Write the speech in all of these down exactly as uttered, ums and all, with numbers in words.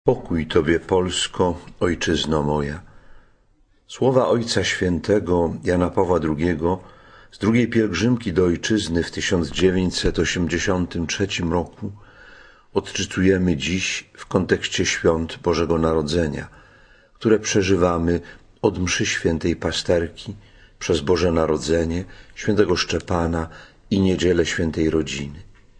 Pokój Tobie, Polsko, ojczyzno moja. Słowa Ojca Świętego Jana Pawła drugiego z drugiej pielgrzymki do ojczyzny w tysiąc dziewięćset osiemdziesiątym trzecim roku odczytujemy dziś w kontekście świąt Bożego Narodzenia, które przeżywamy od mszy świętej Pasterki przez Boże Narodzenie, świętego Szczepana i Niedzielę Świętej Rodziny.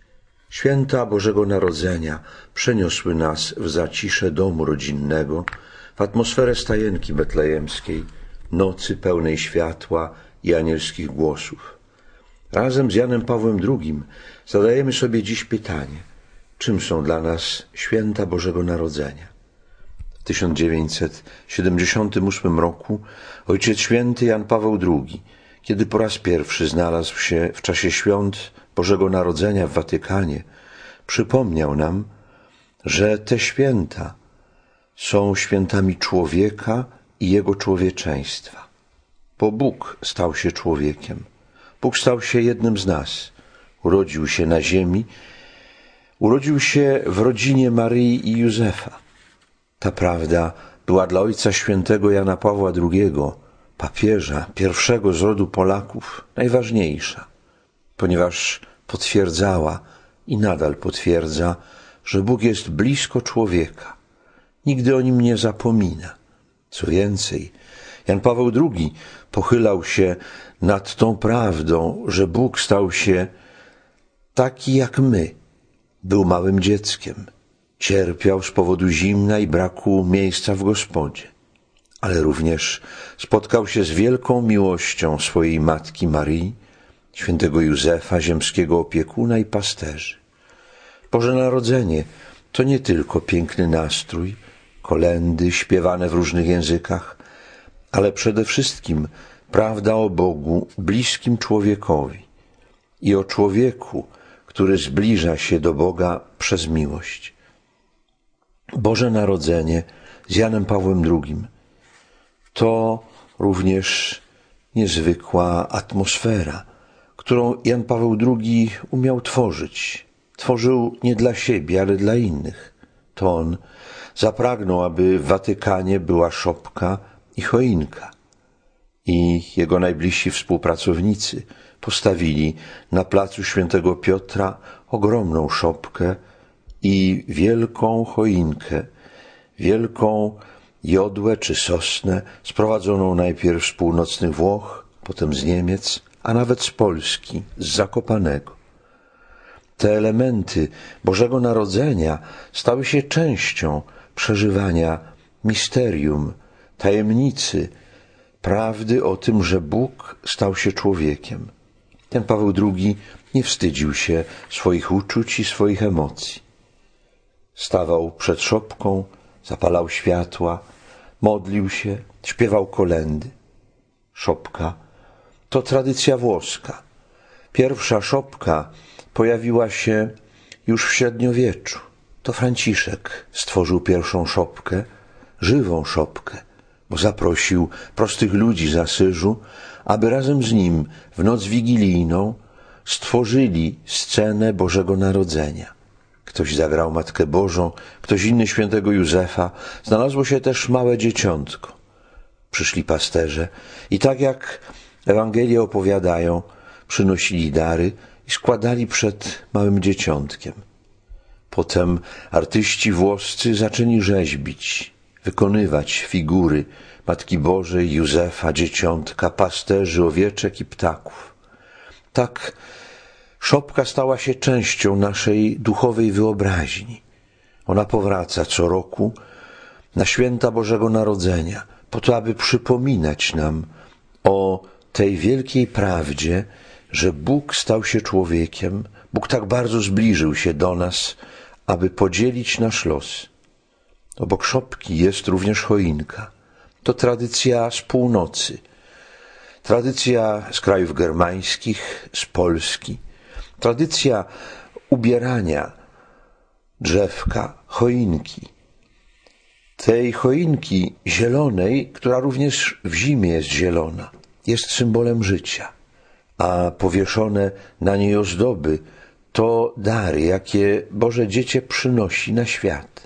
Święta Bożego Narodzenia przeniosły nas w zacisze domu rodzinnego, w atmosferę stajenki betlejemskiej, nocy pełnej światła i anielskich głosów. Razem z Janem Pawłem drugim zadajemy sobie dziś pytanie, czym są dla nas święta Bożego Narodzenia. W tysiąc dziewięćset siedemdziesiątym ósmym roku Ojciec Święty Jan Paweł drugi, kiedy po raz pierwszy znalazł się w czasie świąt Bożego Narodzenia w Watykanie, przypomniał nam, że te święta są świętami człowieka i jego człowieczeństwa. Bo Bóg stał się człowiekiem. Bóg stał się jednym z nas. Urodził się na ziemi. Urodził się w rodzinie Maryi i Józefa. Ta prawda była dla Ojca Świętego Jana Pawła drugiego, papieża, pierwszego z rodu Polaków, najważniejsza, ponieważ potwierdzała i nadal potwierdza, że Bóg jest blisko człowieka. Nigdy o nim nie zapomina. Co więcej, Jan Paweł drugi pochylał się nad tą prawdą, że Bóg stał się taki jak my. Był małym dzieckiem. Cierpiał z powodu zimna i braku miejsca w gospodzie. Ale również spotkał się z wielką miłością swojej matki Maryi, świętego Józefa, ziemskiego opiekuna i pasterzy. Boże Narodzenie to nie tylko piękny nastrój, kolędy śpiewane w różnych językach, ale przede wszystkim prawda o Bogu bliskim człowiekowi i o człowieku, który zbliża się do Boga przez miłość. Boże Narodzenie z Janem Pawłem drugim to również niezwykła atmosfera, którą Jan Paweł drugi umiał tworzyć. Tworzył nie dla siebie, ale dla innych. To on zapragnął, aby w Watykanie była szopka i choinka. I jego najbliżsi współpracownicy postawili na placu Świętego Piotra ogromną szopkę i wielką choinkę, wielką jodłę czy sosnę, sprowadzoną najpierw z północnych Włoch, potem z Niemiec, a nawet z Polski, z Zakopanego. Te elementy Bożego Narodzenia stały się częścią przeżywania misterium, tajemnicy, prawdy o tym, że Bóg stał się człowiekiem. Jan Paweł drugi nie wstydził się swoich uczuć i swoich emocji. Stawał przed szopką, zapalał światła, modlił się, śpiewał kolędy. Szopka to tradycja włoska. Pierwsza szopka pojawiła się już w średniowieczu. To Franciszek stworzył pierwszą szopkę, żywą szopkę, bo zaprosił prostych ludzi z Asyżu, aby razem z nim w noc wigilijną stworzyli scenę Bożego Narodzenia. Ktoś zagrał Matkę Bożą, ktoś inny świętego Józefa. Znalazło się też małe dzieciątko. Przyszli pasterze i tak jak Ewangelie opowiadają, przynosili dary i składali przed małym dzieciątkiem. Potem artyści włoscy zaczęli rzeźbić, wykonywać figury Matki Bożej, Józefa, dzieciątka, pasterzy, owieczek i ptaków. Tak szopka stała się częścią naszej duchowej wyobraźni. Ona powraca co roku na święta Bożego Narodzenia, po to, aby przypominać nam o tej wielkiej prawdzie, że Bóg stał się człowiekiem, Bóg tak bardzo zbliżył się do nas, aby podzielić nasz los. Obok szopki jest również choinka. To tradycja z północy, tradycja z krajów germańskich, z Polski, tradycja ubierania drzewka, choinki. Tej choinki zielonej, która również w zimie jest zielona, jest symbolem życia, a powieszone na niej ozdoby to dary, jakie Boże Dziecię przynosi na świat.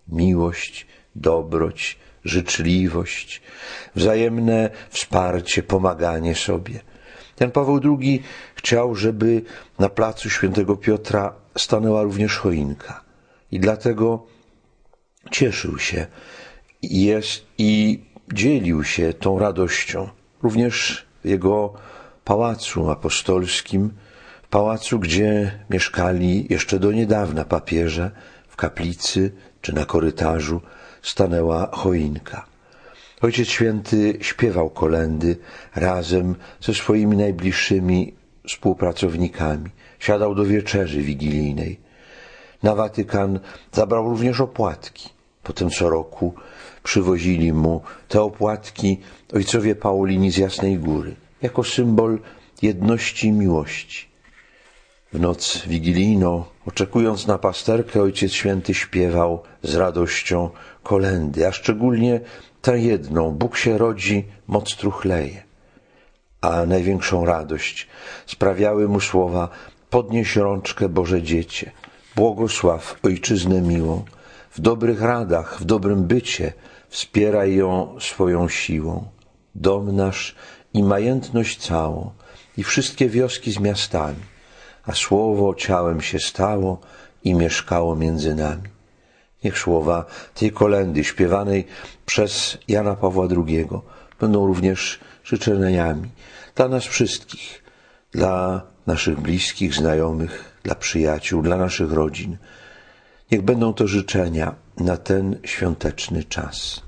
miłość, dobroć, życzliwość, wzajemne wsparcie, pomaganie sobie. Jan Paweł drugi chciał, żeby na placu Świętego Piotra stanęła również choinka i dlatego cieszył się jest i dzielił się tą radością również w jego pałacu apostolskim, pałacu, gdzie mieszkali jeszcze do niedawna papieże, w kaplicy czy na korytarzu stanęła choinka. Ojciec Święty śpiewał kolędy razem ze swoimi najbliższymi współpracownikami. Siadał do wieczerzy wigilijnej. Na Watykan zabrał również opłatki. Potem co roku przywozili mu te opłatki ojcowie Paulini z Jasnej Góry, jako symbol jedności i miłości. W noc wigilijną, oczekując na pasterkę, Ojciec Święty śpiewał z radością kolędy, a szczególnie tę jedną: Bóg się rodzi, moc truchleje. A największą radość sprawiały mu słowa: podnieś rączkę, Boże Dziecię, błogosław Ojczyznę miłą, w dobrych radach, w dobrym bycie wspieraj ją swoją siłą. Dom nasz i majętność całą, i wszystkie wioski z miastami, a słowo ciałem się stało i mieszkało między nami. Niech słowa tej kolędy śpiewanej przez Jana Pawła drugiego będą również życzeniami dla nas wszystkich, dla naszych bliskich, znajomych, dla przyjaciół, dla naszych rodzin. Niech będą to życzenia na ten świąteczny czas.